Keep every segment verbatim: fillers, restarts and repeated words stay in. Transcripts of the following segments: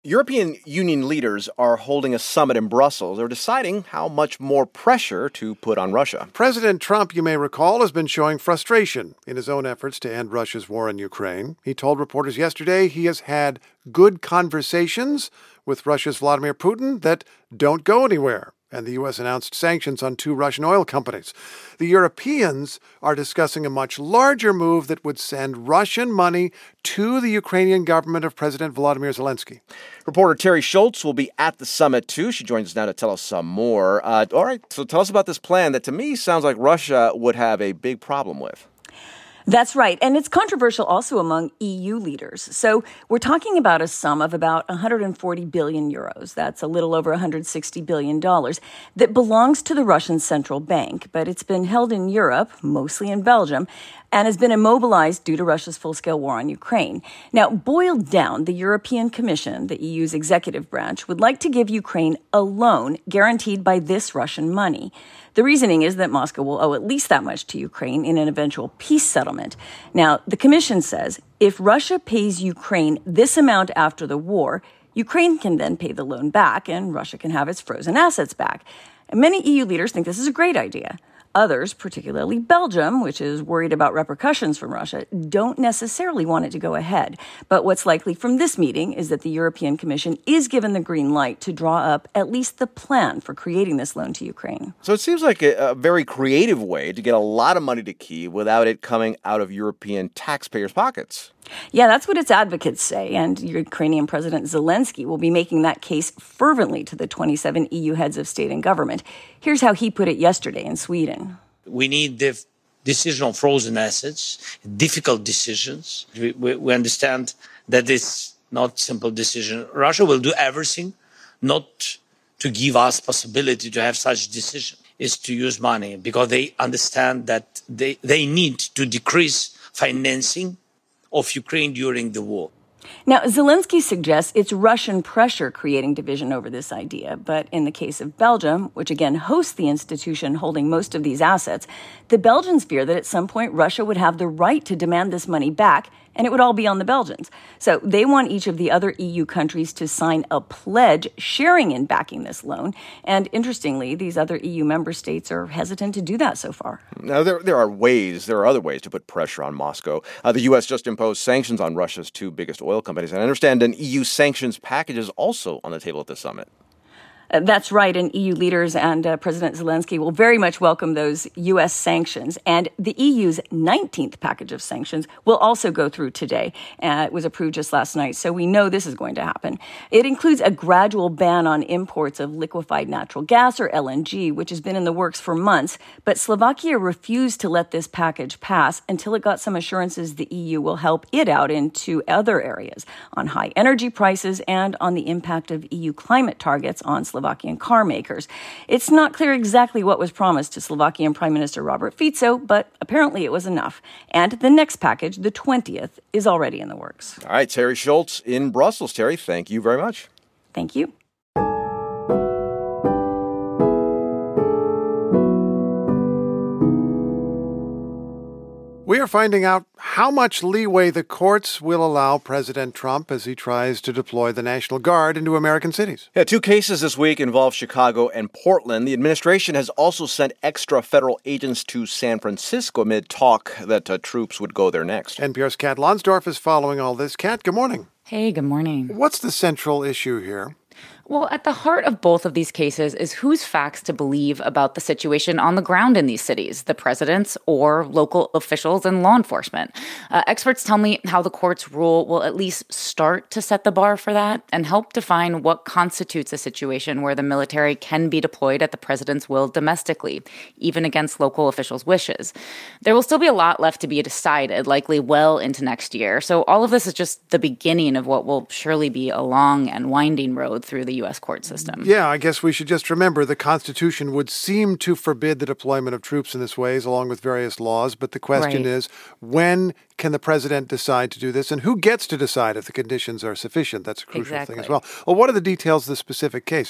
European Union leaders are holding a summit in Brussels. They're deciding how much more pressure to put on Russia. President Trump, you may recall, has been showing frustration in his own efforts to end Russia's war in Ukraine. He told reporters yesterday he has had good conversations with Russia's Vladimir Putin that don't go anywhere. And the U S announced sanctions on two Russian oil companies. The Europeans are discussing a much larger move that would send Russian money to the Ukrainian government of President Volodymyr Zelensky. Reporter Terry Schultz will be at the summit, too. She joins us now to tell us some more. Uh, all right, so tell us about this plan that to me sounds like Russia would have a big problem with. That's right. And it's controversial also among E U leaders. So we're talking about a sum of about one hundred forty billion euros. That's a little over one hundred sixty billion dollars that belongs to the Russian central bank. But it's been held in Europe, mostly in Belgium, and has been immobilized due to Russia's full-scale war on Ukraine. Now, boiled down, the European Commission, the E U's executive branch, would like to give Ukraine a loan guaranteed by this Russian money. The reasoning is that Moscow will owe at least that much to Ukraine in an eventual peace settlement. Now, the Commission says if Russia pays Ukraine this amount after the war, Ukraine can then pay the loan back and Russia can have its frozen assets back. And many E U leaders think this is a great idea. Others, particularly Belgium, which is worried about repercussions from Russia, don't necessarily want it to go ahead. But what's likely from this meeting is that the European Commission is given the green light to draw up at least the plan for creating this loan to Ukraine. So it seems like a, a very creative way to get a lot of money to Kyiv without it coming out of European taxpayers' pockets. Yeah, that's what its advocates say, and Ukrainian President Zelensky will be making that case fervently to the twenty-seven E U heads of state and government. Here's how he put it yesterday in Sweden. We need the decision on frozen assets, difficult decisions. We, we, we understand that it's not a simple decision. Russia will do everything not to give us possibility to have such decision, is to use money, because they understand that they, they need to decrease financing of Ukraine during the war. Now, Zelensky suggests it's Russian pressure creating division over this idea. But in the case of Belgium, which again hosts the institution holding most of these assets, the Belgians fear that at some point Russia would have the right to demand this money back, and it would all be on the Belgians. So they want each of the other E U countries to sign a pledge sharing in backing this loan. And interestingly, these other E U member states are hesitant to do that so far. Now, there there are ways, there are other ways to put pressure on Moscow. Uh, the U S just imposed sanctions on Russia's two biggest oil companies. And I understand an E U sanctions package is also on the table at the summit. Uh, that's right, and E U leaders and uh, President Zelensky will very much welcome those U S sanctions. And the E U's nineteenth package of sanctions will also go through today. Uh, it was approved just last night, so we know this is going to happen. It includes a gradual ban on imports of liquefied natural gas, or L N G, which has been in the works for months. But Slovakia refused to let this package pass until it got some assurances the E U will help it out in two other areas, on high energy prices and on the impact of E U climate targets on Slovakia. Slovakian car makers. It's not clear exactly what was promised to Slovakian Prime Minister Robert Fico, but apparently it was enough. And the next package, the twentieth, is already in the works. All right, Terry Schultz in Brussels. Terry, thank you very much. Thank you. We are finding out how much leeway the courts will allow President Trump as he tries to deploy the National Guard into American cities. Yeah, two cases this week involve Chicago and Portland. The administration has also sent extra federal agents to San Francisco amid talk that uh, troops would go there next. N P R's Kat Lonsdorf is following all this. Kat, good morning. Hey, good morning. What's the central issue here? Well, at the heart of both of these cases is whose facts to believe about the situation on the ground in these cities, the president's or local officials and law enforcement. Uh, experts tell me how the court's rule will at least start to set the bar for that and help define what constitutes a situation where the military can be deployed at the president's will domestically, even against local officials' wishes. There will still be a lot left to be decided, likely well into next year. So all of this is just the beginning of what will surely be a long and winding road through the U S court system. Yeah, I guess we should just remember the Constitution would seem to forbid the deployment of troops in this ways, along with various laws. But the question Right. is, when can the president decide to do this? And who gets to decide if the conditions are sufficient? That's a crucial Exactly. thing as well. Well, what are the details of the specific cases?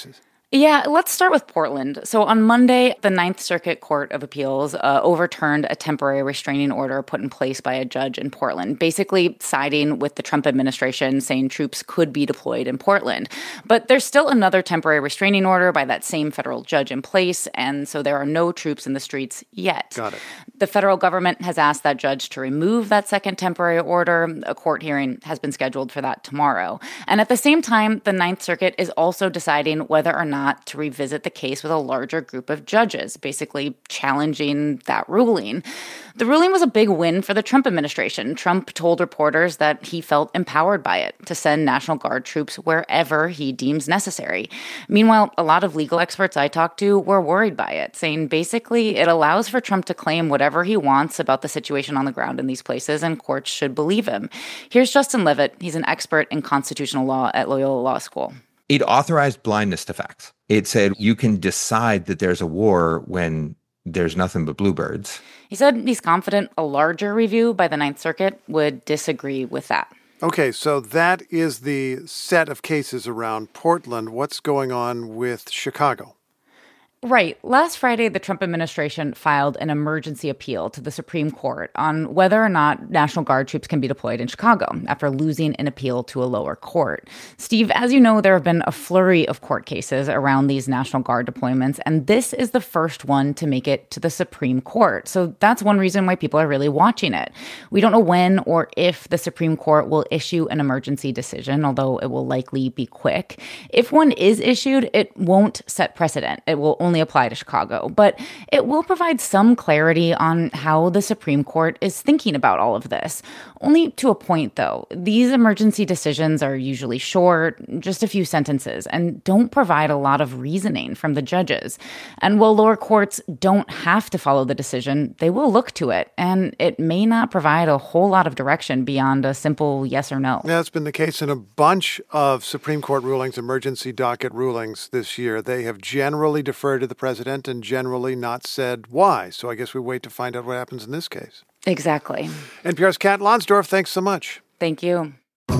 Yeah, let's start with Portland. So on Monday, the Ninth Circuit Court of Appeals uh, overturned a temporary restraining order put in place by a judge in Portland, basically siding with the Trump administration, saying troops could be deployed in Portland. But there's still another temporary restraining order by that same federal judge in place, and so there are no troops in the streets yet. Got it. The federal government has asked that judge to remove that second temporary order. A court hearing has been scheduled for that tomorrow. And at the same time, the Ninth Circuit is also deciding whether or not to revisit the case with a larger group of judges, basically challenging that ruling. The ruling was a big win for the Trump administration. Trump told reporters that he felt empowered by it to send National Guard troops wherever he deems necessary. Meanwhile, a lot of legal experts I talked to were worried by it, saying basically it allows for Trump to claim whatever he wants about the situation on the ground in these places, and courts should believe him. Here's Justin Levitt. He's an expert in constitutional law at Loyola Law School. It authorized blindness to facts. It said you can decide that there's a war when there's nothing but bluebirds. He said he's confident a larger review by the Ninth Circuit would disagree with that. Okay, so that is the set of cases around Portland. What's going on with Chicago? Right. Last Friday, the Trump administration filed an emergency appeal to the Supreme Court on whether or not National Guard troops can be deployed in Chicago after losing an appeal to a lower court. Steve, as you know, there have been a flurry of court cases around these National Guard deployments, and this is the first one to make it to the Supreme Court. So that's one reason why people are really watching it. We don't know when or if the Supreme Court will issue an emergency decision, although it will likely be quick. If one is issued, it won't set precedent. It will only apply to Chicago, but it will provide some clarity on how the Supreme Court is thinking about all of this. Only to a point, though. These emergency decisions are usually short, just a few sentences, and don't provide a lot of reasoning from the judges. And while lower courts don't have to follow the decision, they will look to it, and it may not provide a whole lot of direction beyond a simple yes or no. Yeah, that's been the case in a bunch of Supreme Court rulings, emergency docket rulings this year. They have generally deferred to the president and generally not said why. So I guess we wait to find out what happens in this case. Exactly. N P R's Kat Lonsdorf, thanks so much. Thank you.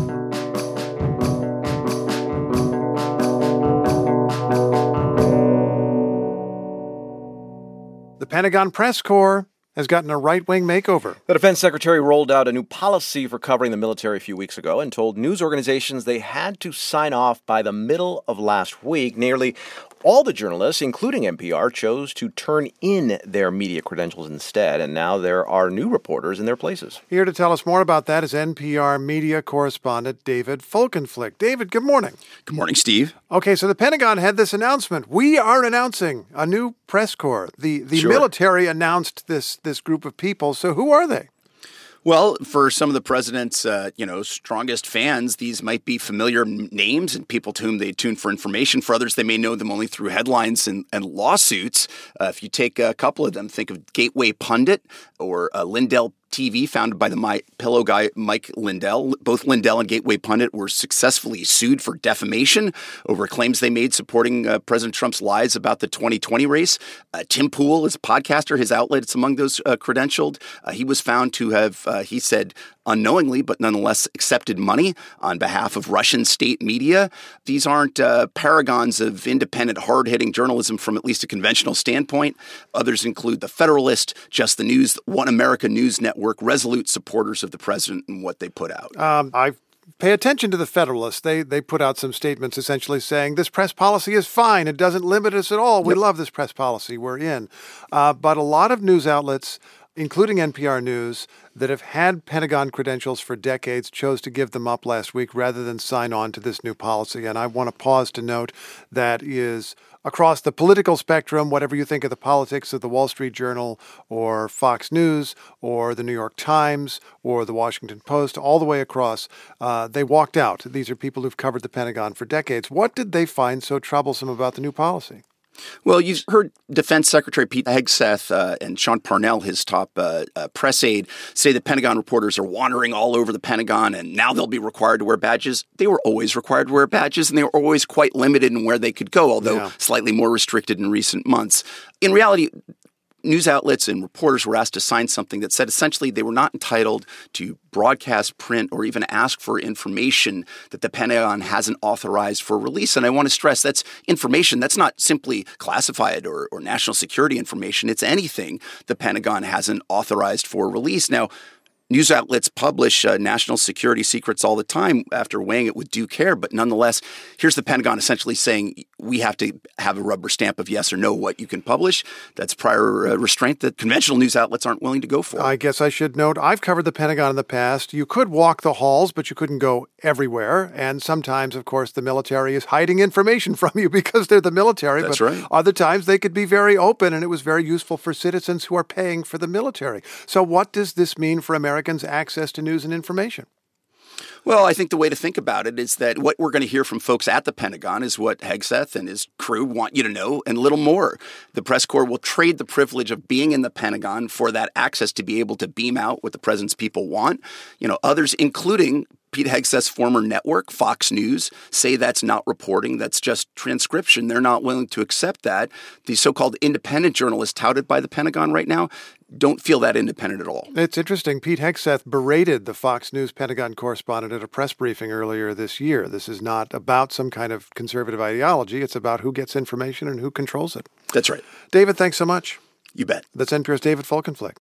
The Pentagon Press Corps has gotten a right-wing makeover. The defense secretary rolled out a new policy for covering the military a few weeks ago and told news organizations they had to sign off by the middle of last week. Nearly all the journalists, including N P R, chose to turn in their media credentials instead, and now there are new reporters in their places. Here to tell us more about that is N P R media correspondent David Folkenflik. David, good morning. Good morning, Steve. Okay, so the Pentagon had this announcement. We are announcing a new press corps. The the Sure. military announced this this group of people. So who are they? Well, for some of the president's, uh, you know, strongest fans, these might be familiar names and people to whom they tune for information. For others, they may know them only through headlines and, and lawsuits. Uh, if you take a couple of them, think of Gateway Pundit or uh, Lindell T V, founded by the My Pillow guy Mike Lindell. Both Lindell and Gateway Pundit were successfully sued for defamation over claims they made supporting uh, President Trump's lies about the twenty twenty race. Uh, Tim Pool is a podcaster. His outlet is among those uh, credentialed. Uh, he was found to have, uh, he said, unknowingly, but nonetheless accepted money on behalf of Russian state media. These aren't uh, paragons of independent, hard-hitting journalism from at least a conventional standpoint. Others include The Federalist, Just the News, One America News Network, resolute supporters of the president and what they put out. Um, I pay attention to The Federalist. They they put out some statements essentially saying this press policy is fine. It doesn't limit us at all. We Yep. love this press policy we're in. Uh, but a lot of news outlets, including N P R News, that have had Pentagon credentials for decades, chose to give them up last week rather than sign on to this new policy. And I want to pause to note that is across the political spectrum, whatever you think of the politics of the Wall Street Journal or Fox News or the New York Times or the Washington Post, all the way across, uh, they walked out. These are people who've covered the Pentagon for decades. What did they find so troublesome about the new policy? Well, you've heard Defense Secretary Pete Hegseth uh, and Sean Parnell, his top uh, uh, press aide, say that Pentagon reporters are wandering all over the Pentagon and now they'll be required to wear badges. They were always required to wear badges, and they were always quite limited in where they could go, although Yeah. slightly more restricted in recent months. In reality, news outlets and reporters were asked to sign something that said essentially they were not entitled to broadcast, print, or even ask for information that the Pentagon hasn't authorized for release. And I want to stress that's information. That's not simply classified or, or national security information. It's anything the Pentagon hasn't authorized for release. Now, news outlets publish uh, national security secrets all the time after weighing it with due care. But nonetheless, here's the Pentagon essentially saying we have to have a rubber stamp of yes or no what you can publish. That's prior uh, restraint that conventional news outlets aren't willing to go for. I guess I should note, I've covered the Pentagon in the past. You could walk the halls, but you couldn't go everywhere. And sometimes, of course, the military is hiding information from you because they're the military. That's but right. Other times they could be very open, and it was very useful for citizens who are paying for the military. So what does this mean for Americans' access to news and information? Well, I think the way to think about it is that what we're going to hear from folks at the Pentagon is what Hegseth and his crew want you to know and a little more. The press corps will trade the privilege of being in the Pentagon for that access to be able to beam out what the president's people want. You know, others, including Pete Hegseth's former network, Fox News, say that's not reporting. That's just transcription. They're not willing to accept that. The so-called independent journalists touted by the Pentagon right now don't feel that independent at all. It's interesting. Pete Hegseth berated the Fox News Pentagon correspondent at a press briefing earlier this year. This is not about some kind of conservative ideology. It's about who gets information and who controls it. That's right. David, thanks so much. You bet. That's N P R's David Folkenflik.